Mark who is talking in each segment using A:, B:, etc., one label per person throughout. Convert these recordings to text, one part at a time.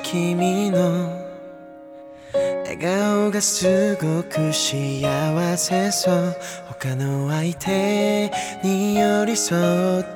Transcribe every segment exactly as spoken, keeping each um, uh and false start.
A: 君の笑顔がすごく幸せそう。他の相手に寄り添って、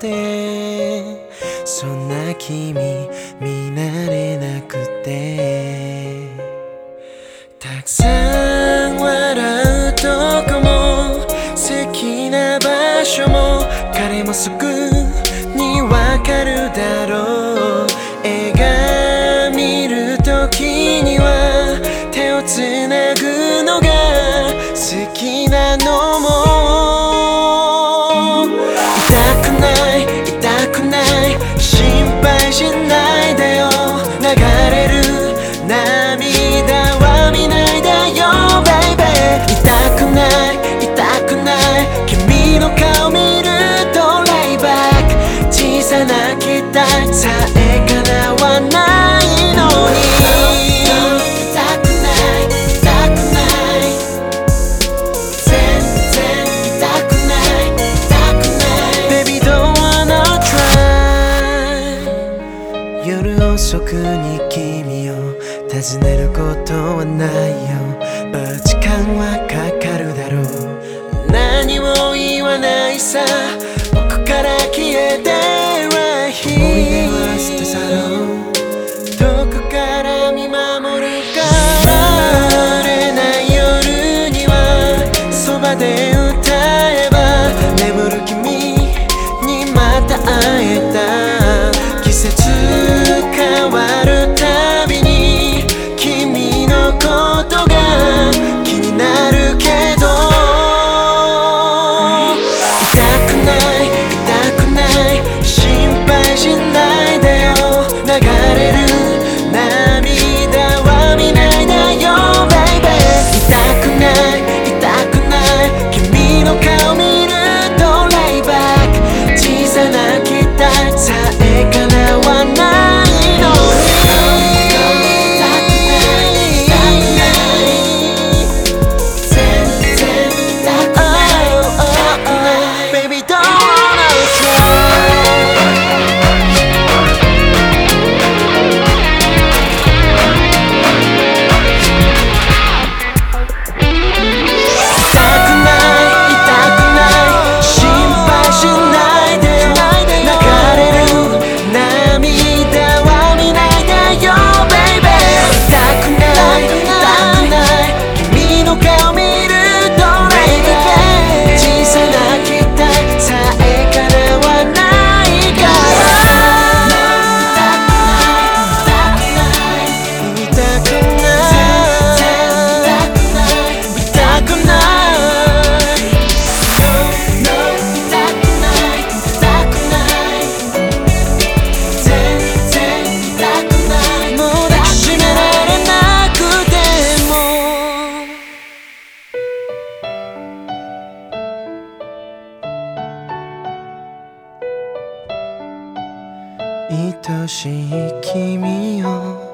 A: そんな君見慣れなくて、たくさん笑うとこも好きな場所も彼もすぐにわかるだろう。映画見るときには手をつなぐのが好きなのも、痛くない痛くない心配しないでよ。流れる涙は見ないでよ baby。 痛くない痛くない君の顔見るとライバック。小さな期待さえ叶わないのに、夜遅くに君を訪ねることはないよ。But 時間はかかるだろう。何も言わないさ、僕から消えて right here。 思い出は捨て去ろう、遠くから見守るから晴れない夜にはそばで歌えば、眠る君にまた会えた。季節変わるたびに君のことが気になるけど、痛くない痛くない心配しないでよ。流れる涙は見ないでよ baby。 痛くない痛くない君の顔見るとライバック。小さな期待さえ叶わない愛しい君よ。